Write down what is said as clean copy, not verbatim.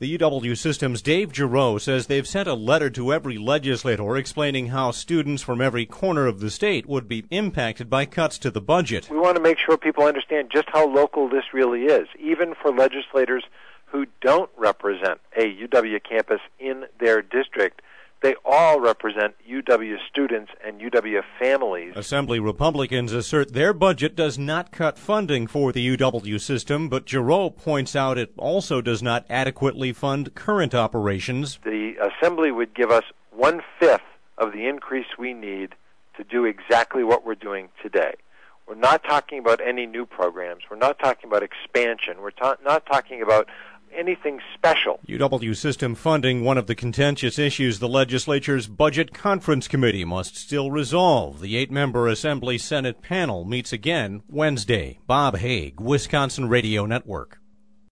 The UW System's Dave Giroux says they've sent a letter to every legislator explaining how students from every corner of the state would be impacted by cuts to the budget. We want to make sure people understand just how local this really is, even for legislators who don't represent a UW campus in their district. They all represent UW students and UW families. Assembly Republicans assert their budget does not cut funding for the UW system, but Giroux points out it also does not adequately fund current operations. The Assembly would give us 1/5 of the increase we need to do exactly what we're doing today. We're not talking about any new programs. We're not talking about expansion. We're not talking about anything special. UW system funding, one of the contentious issues the legislature's Budget Conference Committee must still resolve. The 8-member Assembly Senate panel meets again Wednesday. Bob Haig, Wisconsin Radio Network.